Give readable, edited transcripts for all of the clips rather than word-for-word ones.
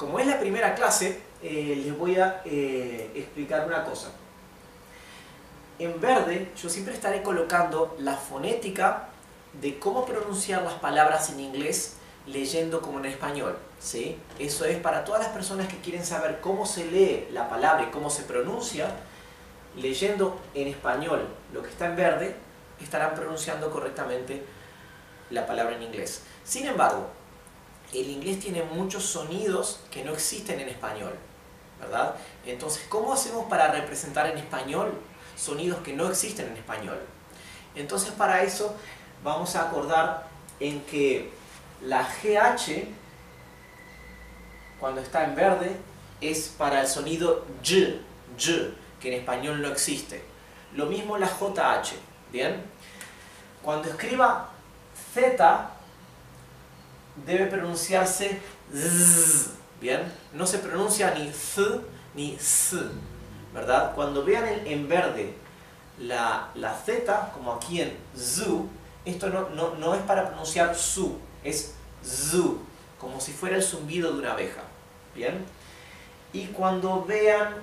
como es la primera clase, les voy a explicar una cosa. En verde yo siempre estaré colocando la fonética de cómo pronunciar las palabras en inglés leyendo como en español, ¿sí? Eso es para todas las personas que quieren saber cómo se lee la palabra y cómo se pronuncia. Leyendo en español lo que está en verde, estarán pronunciando correctamente la palabra en inglés. Sin embargo, el inglés tiene muchos sonidos que no existen en español, ¿verdad? Entonces, ¿cómo hacemos para representar en español sonidos que no existen en español? Entonces, para eso vamos a acordar en que la GH, cuando está en verde, es para el sonido Y, que en español no existe. Lo mismo la JH, ¿bien? Cuando escriba Z, debe pronunciarse Z, ¿bien? No se pronuncia ni Z ni S, ¿verdad? Cuando vean en verde la Z, como aquí en ZU, esto no es para pronunciar SU, es ZU, como si fuera el zumbido de una abeja, ¿bien? Y cuando vean,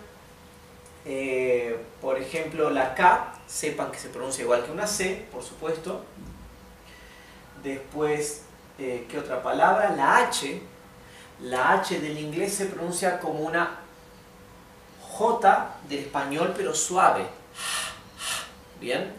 por ejemplo, la K, sepan que se pronuncia igual que una C, por supuesto. Después, ¿qué otra palabra? La H. La H del inglés se pronuncia como una J del español, pero suave. ¿Bien?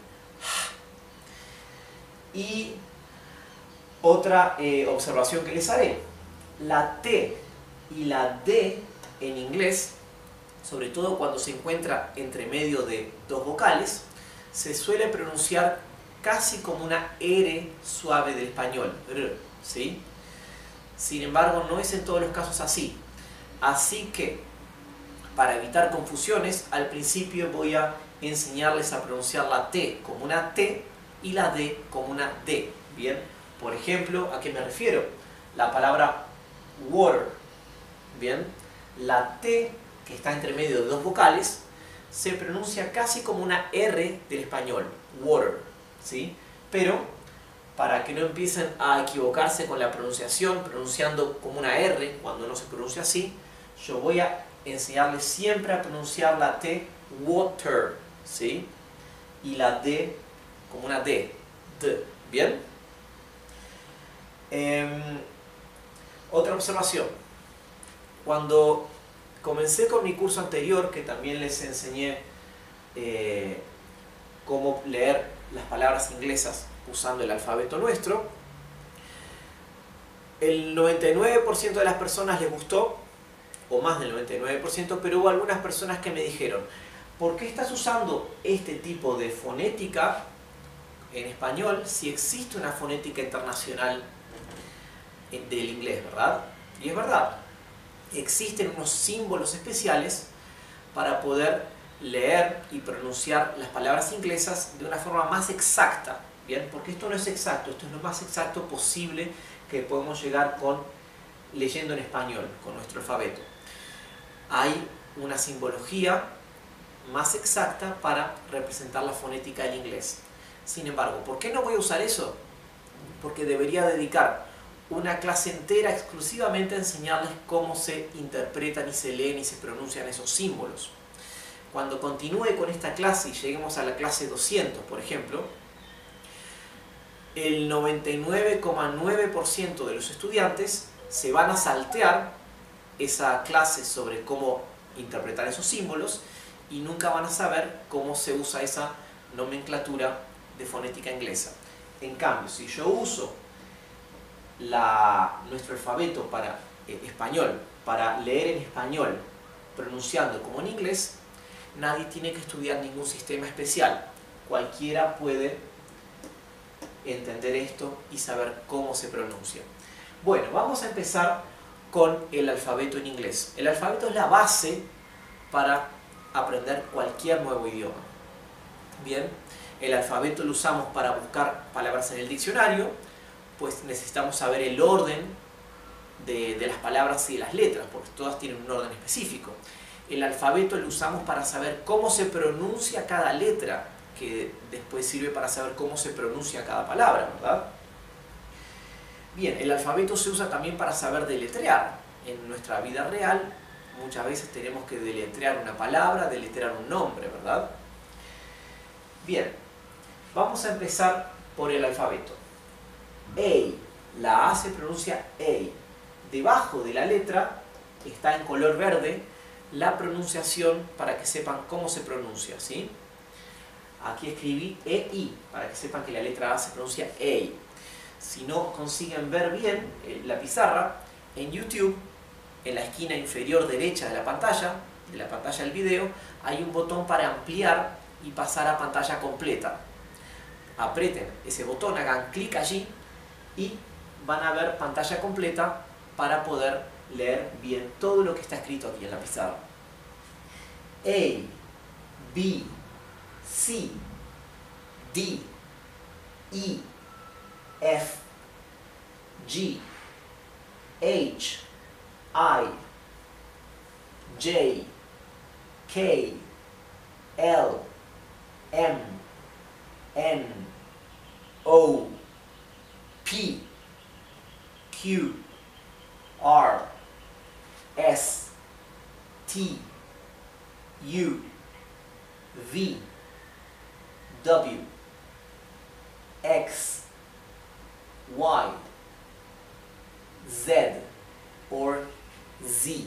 Y otra observación que les haré. La T y la D en inglés, sobre todo cuando se encuentra entre medio de dos vocales, se suele pronunciar casi como una R suave del español, R, ¿sí? Sin embargo, no es en todos los casos así. Así que, para evitar confusiones, al principio voy a enseñarles a pronunciar la T como una T y la D como una D, ¿bien? Por ejemplo, ¿a qué me refiero? La palabra water, ¿bien? La T, que está entre medio de dos vocales, se pronuncia casi como una R del español, water, ¿sí? Pero, para que no empiecen a equivocarse con la pronunciación, pronunciando como una R cuando no se pronuncia así, yo voy a enseñarles siempre a pronunciar la T water, ¿sí? Y la D como una D, ¿bien? Otra observación. Cuando comencé con mi curso anterior, que también les enseñé cómo leer las palabras inglesas usando el alfabeto nuestro, el 99% de las personas les gustó, o más del 99%, pero hubo algunas personas que me dijeron: ¿por qué estás usando este tipo de fonética en español si existe una fonética internacional del inglés, ¿verdad? Y es verdad, existen unos símbolos especiales para poder leer y pronunciar las palabras inglesas de una forma más exacta, ¿bien? Porque esto no es exacto, esto es lo más exacto posible que podemos llegar leyendo en español, con nuestro alfabeto. Hay una simbología más exacta para representar la fonética del inglés. Sin embargo, ¿por qué no voy a usar eso? Porque debería dedicar una clase entera exclusivamente a enseñarles cómo se interpretan y se leen y se pronuncian esos símbolos. Cuando continúe con esta clase y lleguemos a la clase 200, por ejemplo, el 99,9% de los estudiantes se van a saltear esa clase sobre cómo interpretar esos símbolos y nunca van a saber cómo se usa esa nomenclatura de fonética inglesa. En cambio, si yo uso nuestro alfabeto para español, para leer en español, pronunciando como en inglés, nadie tiene que estudiar ningún sistema especial. Cualquiera puede entender esto y saber cómo se pronuncia. Bueno, vamos a empezar con el alfabeto en inglés. El alfabeto es la base para aprender cualquier nuevo idioma. Bien, el alfabeto lo usamos para buscar palabras en el diccionario, pues necesitamos saber el orden de las palabras y de las letras, porque todas tienen un orden específico. El alfabeto lo usamos para saber cómo se pronuncia cada letra, que después sirve para saber cómo se pronuncia cada palabra, ¿verdad? Bien, el alfabeto se usa también para saber deletrear. en nuestra vida real muchas veces tenemos que deletrear una palabra, deletrear un nombre, ¿verdad? Bien, vamos a empezar por el alfabeto. A, la A se pronuncia A. Debajo de la letra está en color verde la pronunciación para que sepan cómo se pronuncia, ¿sí? Aquí escribí EI, para que sepan que la letra A se pronuncia A. Si no consiguen ver bien la pizarra, en YouTube, en la esquina inferior derecha de la pantalla del video, hay un botón para ampliar y pasar a pantalla completa. Aprieten ese botón, hagan clic allí y van a ver pantalla completa para poder leer bien todo lo que está escrito aquí en la pizarra. A, B, C, D, E, F, G, H, I, J, K, L, M, N, O, P, Q, R, S, T, U, V, W, X, Y, Z or Z.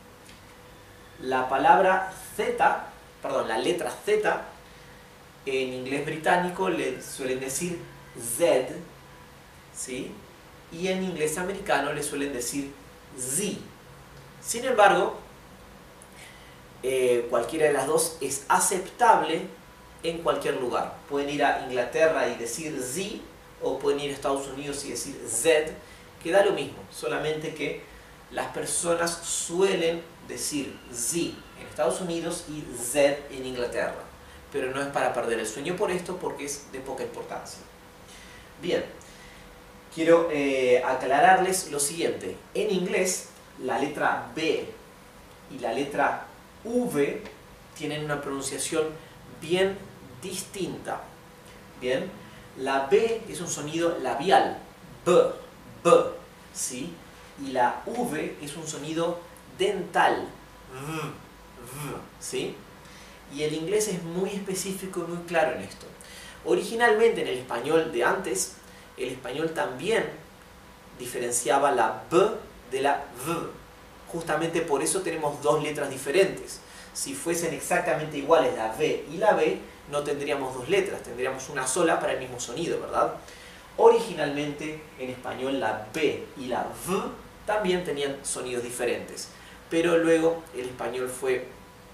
La palabra Z, perdón, la letra Z en inglés británico le suelen decir Z, ¿sí? Y en inglés americano le suelen decir Z. Sin embargo, cualquiera de las dos es aceptable en cualquier lugar. Pueden ir a Inglaterra y decir Z, o pueden ir a Estados Unidos y decir Z, que da lo mismo, solamente que las personas suelen decir Z en Estados Unidos y Z en Inglaterra, pero no es para perder el sueño por esto, porque es de poca importancia. Bien, quiero aclararles lo siguiente. En inglés, la letra B y la letra V tienen una pronunciación bien distinta. Bien, la B es un sonido labial, B, ¿sí? Y la V es un sonido dental, V, ¿sí? Y el inglés es muy específico y muy claro en esto. Originalmente en el español de antes, el español también diferenciaba la B de la V. Justamente por eso tenemos dos letras diferentes. Si fuesen exactamente iguales la V y la B, no tendríamos dos letras, tendríamos una sola para el mismo sonido, ¿verdad? Originalmente en español la B y la V también tenían sonidos diferentes, pero luego el español fue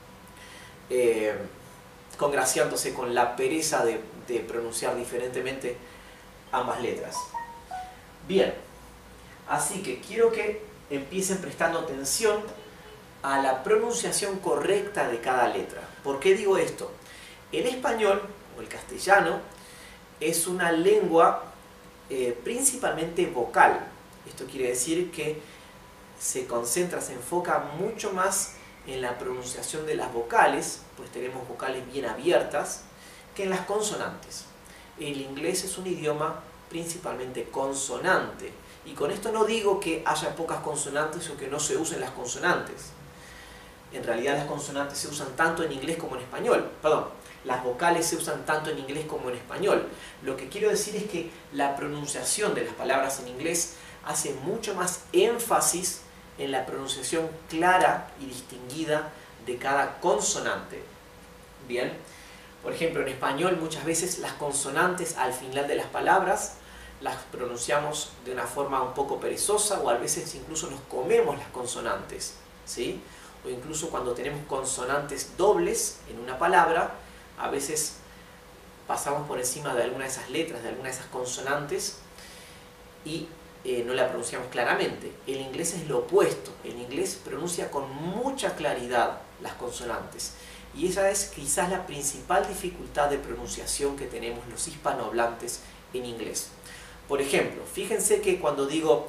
congraciándose con la pereza de pronunciar diferentemente ambas letras. Bien, así que quiero que empiecen prestando atención a la pronunciación correcta de cada letra. ¿Por qué digo esto? El español, o el castellano, es una lengua principalmente vocal. Esto quiere decir que se concentra, se enfoca mucho más en la pronunciación de las vocales, pues tenemos vocales bien abiertas, que en las consonantes. El inglés es un idioma principalmente consonante, y con esto no digo que haya pocas consonantes o que no se usen las consonantes. En realidad las consonantes se usan tanto en inglés como en español, perdón, las vocales se usan tanto en inglés como en español. Lo que quiero decir es que la pronunciación de las palabras en inglés hace mucho más énfasis en la pronunciación clara y distinguida de cada consonante. Bien, por ejemplo, en español muchas veces las consonantes al final de las palabras las pronunciamos de una forma un poco perezosa, o a veces incluso nos comemos las consonantes, ¿sí? O incluso cuando tenemos consonantes dobles en una palabra, a veces pasamos por encima de alguna de esas letras, de alguna de esas consonantes, y no la pronunciamos claramente. El inglés es lo opuesto. El inglés pronuncia con mucha claridad las consonantes, y esa es quizás la principal dificultad de pronunciación que tenemos los hispanohablantes en inglés. Por ejemplo, fíjense que cuando digo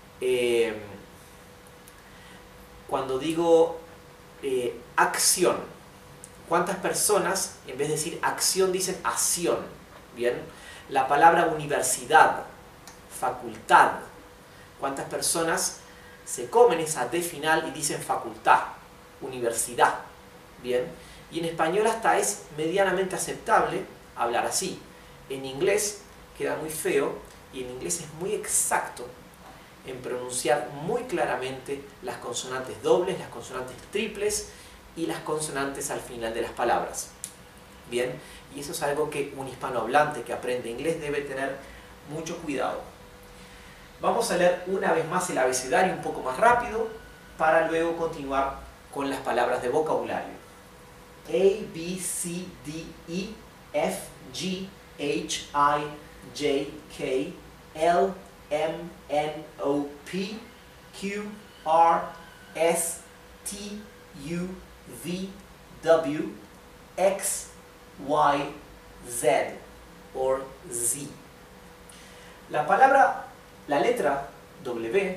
acción, ¿cuántas personas en vez de decir acción dicen acción? Bien, la palabra universidad, facultad, ¿cuántas personas se comen esa D final y dicen facultad, universidad. Bien, y en español hasta es medianamente aceptable hablar así. En inglés queda muy feo y en inglés es muy exacto en pronunciar muy claramente las consonantes dobles, las consonantes triples y las consonantes al final de las palabras. Bien, y eso es algo que un hispanohablante que aprende inglés debe tener mucho cuidado. Vamos a leer una vez más el abecedario un poco más rápido para luego continuar con las palabras de vocabulario. A, B, C, D, E, F, G, H, I, J, K, L, M, N, O, P, Q, R, S, T, U, V, W, X, Y, Z, or Z. La letra W,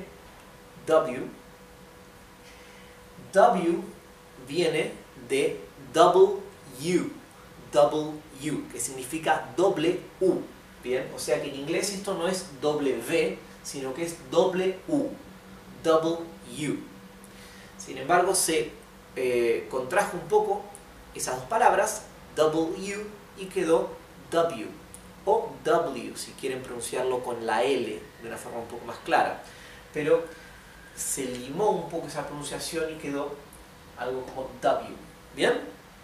W viene de double U, que significa doble U. Bien, o sea que en inglés esto no es W, sino que es doble U, double U. Sin embargo, se contrajo un poco esas dos palabras, double U, y quedó W, o W, si quieren pronunciarlo con la L de una forma un poco más clara. Pero se limó un poco esa pronunciación y quedó algo como W. ¿Bien?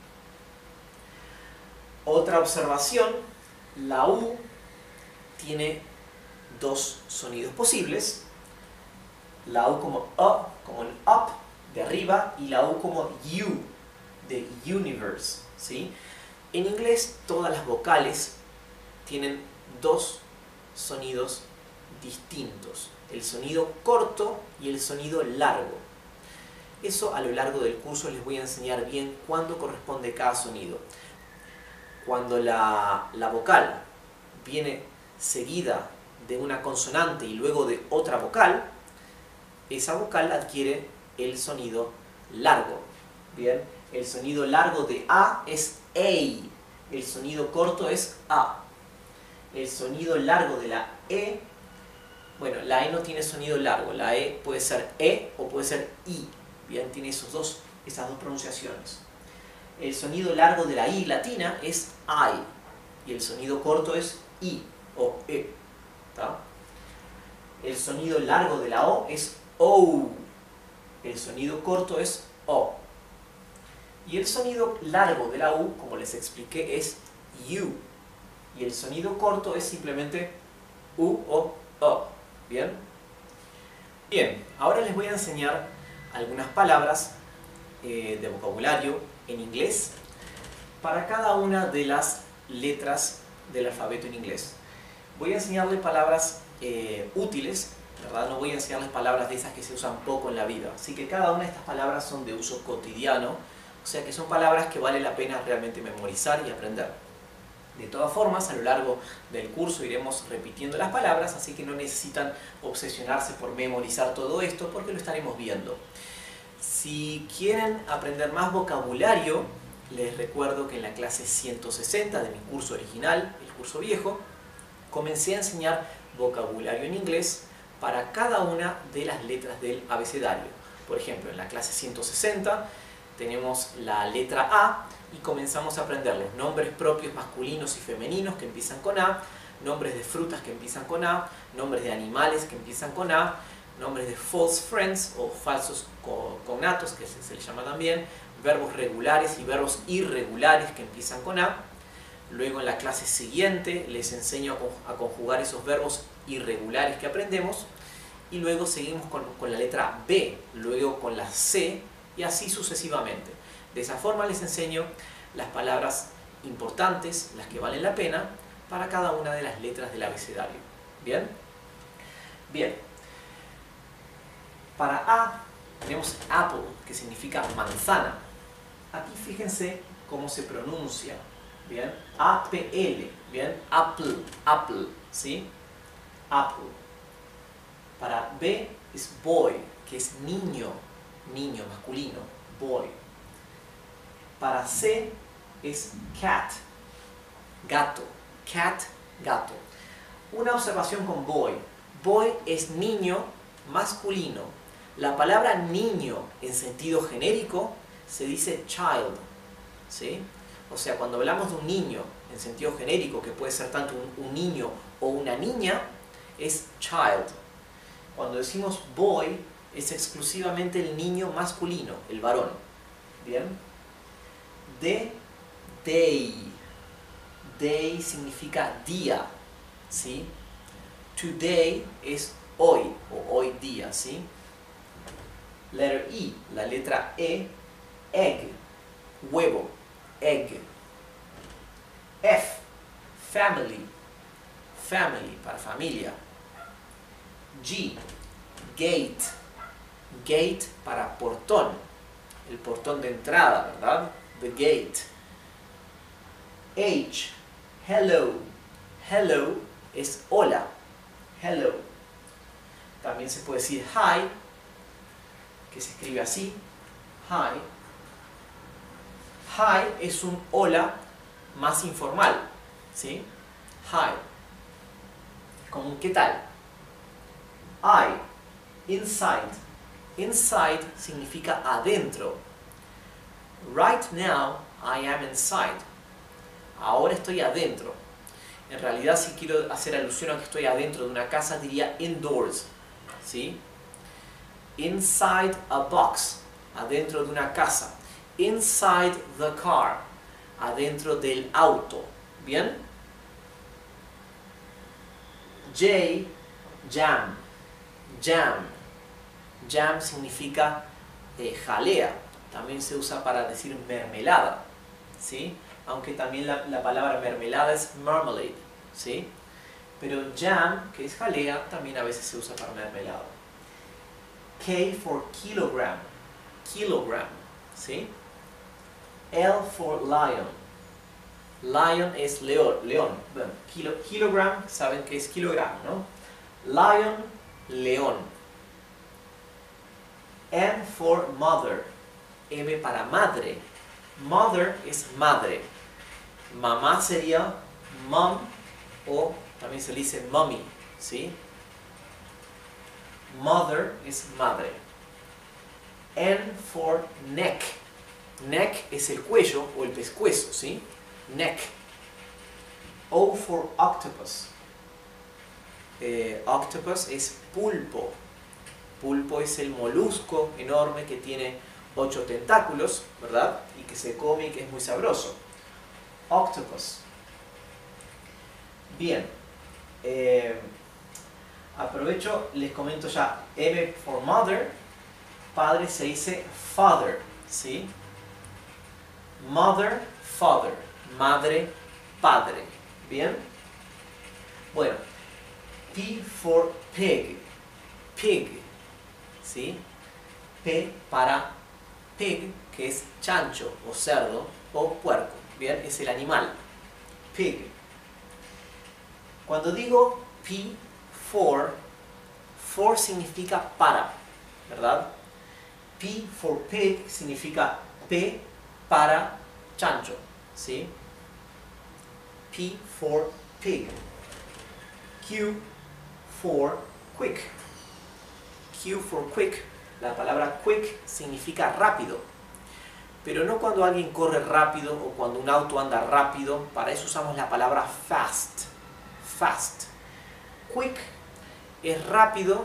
Otra observación, la U tiene dos sonidos posibles. La U como como el up, de arriba, y la U como U, de universe, ¿sí? En inglés todas las vocales tienen dos sonidos distintos, el sonido corto y el sonido largo. Eso a lo largo del curso les voy a enseñar bien cuándo corresponde cada sonido. Cuando la vocal viene seguida de una consonante y luego de otra vocal, esa vocal adquiere el sonido largo. Bien, el sonido largo de A es A, el sonido corto es A. El sonido largo de la E, bueno, la E no tiene sonido largo, la E puede ser E o puede ser I. Bien, tiene esas dos pronunciaciones. El sonido largo de la I latina es I y el sonido corto es I o E. ¿Tá? El sonido largo de la O es O, el sonido corto es O. Y el sonido largo de la U, como les expliqué, es U. Y el sonido corto es simplemente U o O. ¿Bien? Bien, ahora les voy a enseñar algunas palabras de vocabulario en inglés para cada una de las letras del alfabeto en inglés. Voy a enseñarles palabras útiles, ¿verdad? No voy a enseñarles palabras de esas que se usan poco en la vida. Así que cada una de estas palabras son de uso cotidiano, o sea que son palabras que vale la pena realmente memorizar y aprender. De todas formas, a lo largo del curso iremos repitiendo las palabras, así que no necesitan obsesionarse por memorizar todo esto, porque lo estaremos viendo. Si quieren aprender más vocabulario, les recuerdo que en la clase 160 de mi curso original, el curso viejo, comencé a enseñar vocabulario en inglés para cada una de las letras del abecedario. Por ejemplo, en la clase 160 tenemos la letra A y comenzamos a aprender los nombres propios masculinos y femeninos que empiezan con A, nombres de frutas que empiezan con A, nombres de animales que empiezan con A, nombres de false friends o falsos cognatos, que se les llama también, verbos regulares y verbos irregulares que empiezan con A. Luego en la clase siguiente les enseño a conjugar esos verbos irregulares que aprendemos y luego seguimos con la letra B, luego con la C y así sucesivamente. De esa forma les enseño las palabras importantes, las que valen la pena, para cada una de las letras del abecedario. ¿Bien? Bien. Para A tenemos apple, que significa manzana. Aquí fíjense cómo se pronuncia. ¿Bien? A-P-L. ¿Bien? Apple, apple, ¿sí? Apple. Para B es boy, que es niño, niño masculino, boy. Para C es cat, gato, cat, gato. Una observación con boy. Boy es niño masculino. La palabra niño en sentido genérico se dice child, ¿sí? O sea, cuando hablamos de un niño en sentido genérico, que puede ser tanto un niño o una niña, es child. Cuando decimos boy, es exclusivamente el niño masculino, el varón. ¿Bien? De day. Day significa día, ¿sí? Today es hoy o hoy día, ¿sí? Letter E, la letra E, egg, huevo, egg. F, family, family, para familia. G, gate, gate para portón, el portón de entrada, ¿verdad? The gate. H, hello, hello es hola, hello. También se puede decir hi, que se escribe así, hi. Hi es un hola más informal, ¿sí? Hi. Como un ¿qué tal? I, inside. Inside significa adentro. Right now, I am inside. Ahora estoy adentro. En realidad, si quiero hacer alusión a que estoy adentro de una casa, diría indoors, ¿sí? Inside a box, adentro de una casa. Inside the car, adentro del auto. ¿Bien? J, jam. Jam. Jam significa jalea. También se usa para decir mermelada, ¿sí? Aunque también la palabra mermelada es marmalade, ¿sí? Pero jam, que es jalea, también a veces se usa para mermelada. K for kilogram, kilogram, ¿sí? L for lion, lion es león, león. Bueno, kilogram, saben que es kilogramo, ¿no? Lion, león. M for mother, M para madre. Mother es madre. Mamá sería mom o también se le dice mommy, ¿sí? Mother es madre. N for neck. Neck es el cuello o el pescuezo, ¿sí? Neck. O for octopus. Octopus es pulpo. Pulpo es el molusco enorme que tiene 8 tentáculos, ¿verdad? Y que se come y que es muy sabroso. Octopus. Bien. Aprovecho, les comento ya. M for mother. Padre se dice father, ¿sí? Mother, father. Madre, padre. ¿Bien? Bueno. P for pig. Pig. ¿Sí? P para pig, que es chancho o cerdo o puerco. Bien, es el animal. Pig. Cuando digo P for significa para, ¿verdad? P for pig significa P para chancho, ¿sí? P for pig. Q for quick. Q for quick. La palabra quick significa rápido. Pero no cuando alguien corre rápido o cuando un auto anda rápido. Para eso usamos la palabra fast. Fast. Quick es rápido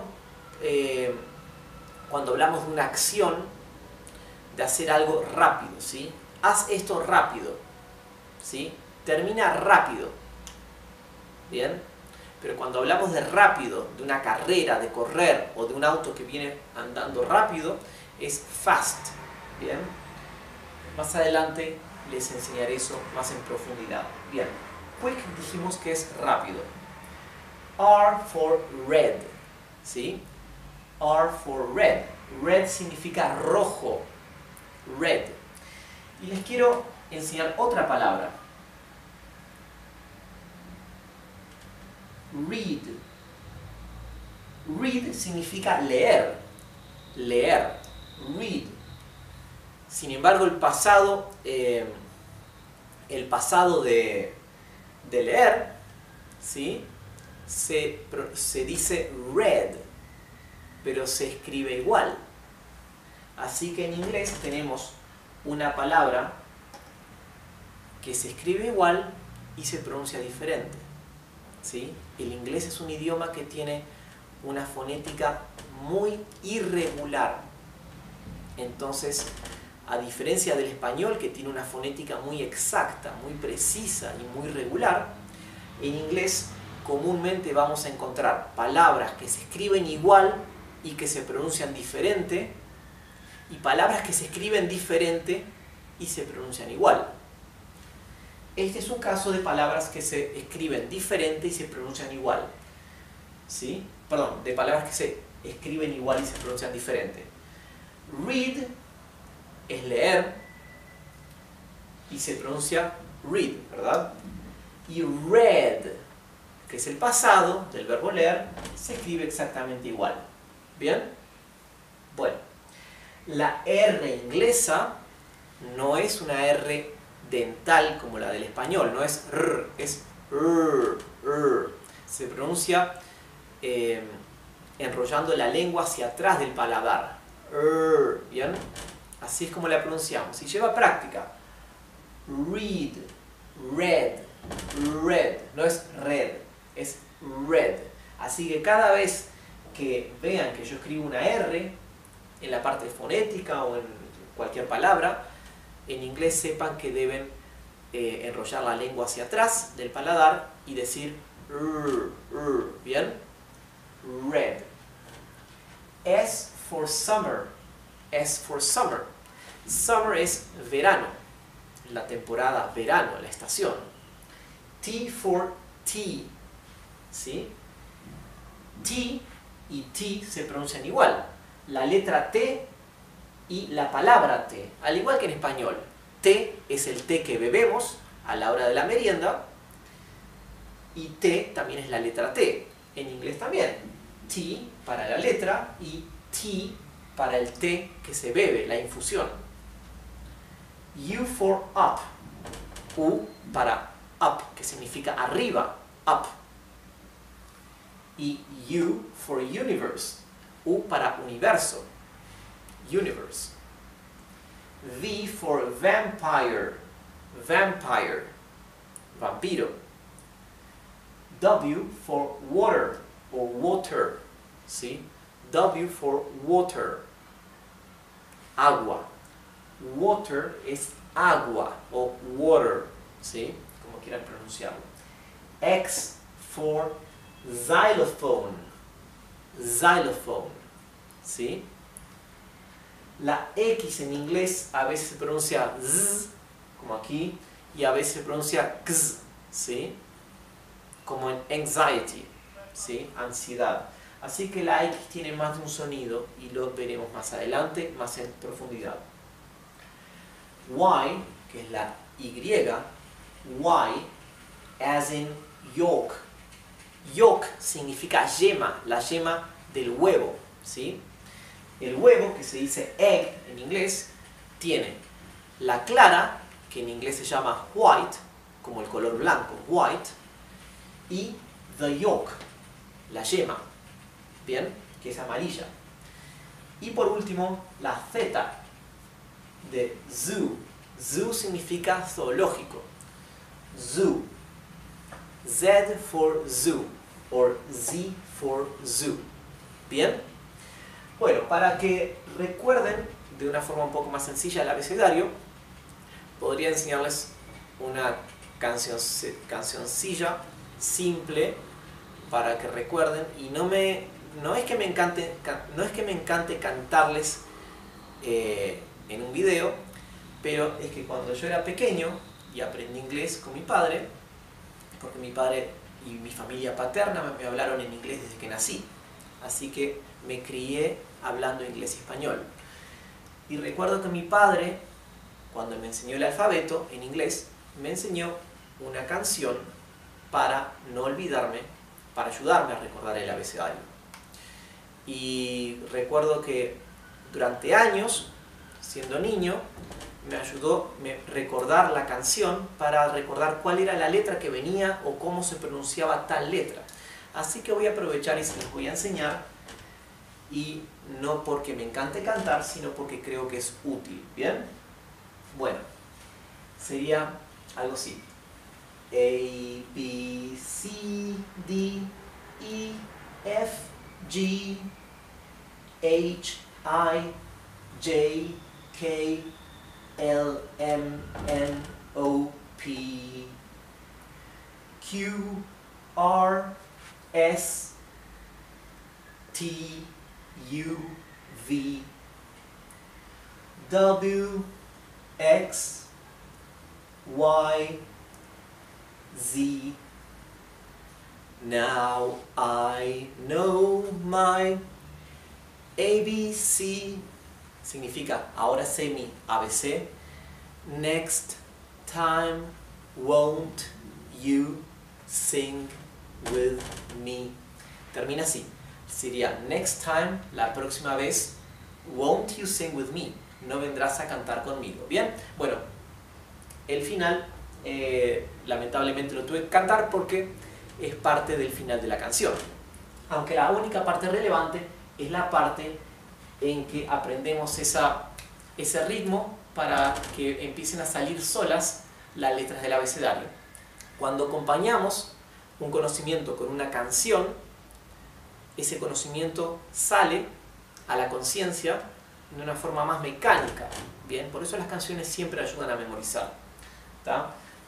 cuando hablamos de una acción, de hacer algo rápido, ¿sí? Haz esto rápido, ¿sí? Termina rápido. ¿Bien? Pero cuando hablamos de rápido, de una carrera, de correr o de un auto que viene andando rápido, es fast. ¿Bien? Más adelante les enseñaré eso más en profundidad. Bien, quick dijimos que es rápido. R for red, ¿sí? R for red. Red significa rojo. Red. Y les quiero enseñar otra palabra. Read. Read significa leer. Leer. Read. Sin embargo, el pasado de leer, ¿sí? se dice read, pero se escribe igual. Así que en inglés tenemos una palabra que se escribe igual y se pronuncia diferente, ¿sí? El inglés es un idioma que tiene una fonética muy irregular. Entonces, a diferencia del español, que tiene una fonética muy exacta, muy precisa y muy regular, en inglés comúnmente vamos a encontrar palabras que se escriben igual y que se pronuncian diferente, y palabras que se escriben diferente y se pronuncian igual. Este es un caso de palabras que se escriben diferente y se pronuncian igual. ¿Sí? Perdón, de palabras que se escriben igual y se pronuncian diferente. Read es leer y se pronuncia read, ¿verdad? Y read, que es el pasado del verbo leer, se escribe exactamente igual. ¿Bien? Bueno, la R inglesa no es una R dental como la del español, no es R, es R. Se pronuncia enrollando la lengua hacia atrás del paladar. ¿Bien? Así es como la pronunciamos. Y lleva práctica. Read, red, red. No es red, es red. Así que cada vez que vean que yo escribo una R en la parte fonética o en cualquier palabra, en inglés sepan que deben enrollar la lengua hacia atrás del paladar y decir ¿bien? Red. S for summer. S for summer. Summer es verano, la temporada verano, la estación. T for tea, ¿sí? T y T se pronuncian igual. La letra T y la palabra té, al igual que en español. Té es el té que bebemos a la hora de la merienda y té también es la letra T. En inglés también. T para la letra y T para el té que se bebe, la infusión. U for up. U para up, que significa arriba, up. Y U for universe. U para universo, universe. V for vampire, vampire, vampiro. W for water, o water, ¿sí? W for water, agua. Water es agua, o water, ¿sí? Como quieran pronunciarlo. X for xylophone, xylophone, ¿sí? La X en inglés a veces se pronuncia Z, como aquí, y a veces se pronuncia X, ¿sí? Como en anxiety, ¿sí? Ansiedad. Así que la X tiene más de un sonido y lo veremos más adelante, más en profundidad. Y, que es la Y, Y, as in yolk. Yolk significa yema, la yema del huevo, ¿sí? El huevo, que se dice egg en inglés, tiene la clara, que en inglés se llama white, como el color blanco, white, y the yolk, la yema, ¿bien? Que es amarilla. Y por último, la Z de zoo. Zoo significa zoológico. Zoo. Z for zoo, o Z for zoo. ¿Bien? Bueno, para que recuerden de una forma un poco más sencilla el abecedario, podría enseñarles una cancioncilla simple para que recuerden, y no es que me encante cantarles en un video, pero es que cuando yo era pequeño y aprendí inglés con mi padre, porque mi padre y mi familia paterna me hablaron en inglés desde que nací, así que me crié hablando inglés y español. Y recuerdo que mi padre, cuando me enseñó el alfabeto en inglés, me enseñó una canción para no olvidarme, para ayudarme a recordar el abecedario. Y recuerdo que durante años, siendo niño, me ayudó a recordar la canción para recordar cuál era la letra que venía o cómo se pronunciaba tal letra. Así que voy a aprovechar y se los voy a enseñar y no porque me encante cantar, sino porque creo que es útil. ¿Bien? Bueno, sería algo así. A, B, C, D, E, F, G, H, I, J, K, L, M, N, O, P, Q, R, S, T, U, V, W, X, Y, Z. Now I know my ABC. Significa, ahora sé mi ABC. Next time, won't you sing with me? Termina así. Sería, next time, la próxima vez, won't you sing with me? No vendrás a cantar conmigo. ¿Bien? Bueno, el final, lamentablemente lo tuve que cantar porque es parte del final de la canción. Aunque la única parte relevante es la parte en que aprendemos ese ritmo para que empiecen a salir solas las letras del abecedario. Cuando acompañamos un conocimiento con una canción, ese conocimiento sale a la conciencia de una forma más mecánica. Bien, por eso las canciones siempre ayudan a memorizar. ¿Tá?